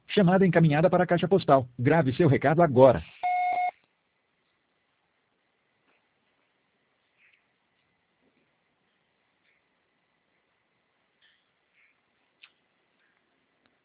Chamada encaminhada para a caixa postal. Grave seu recado agora.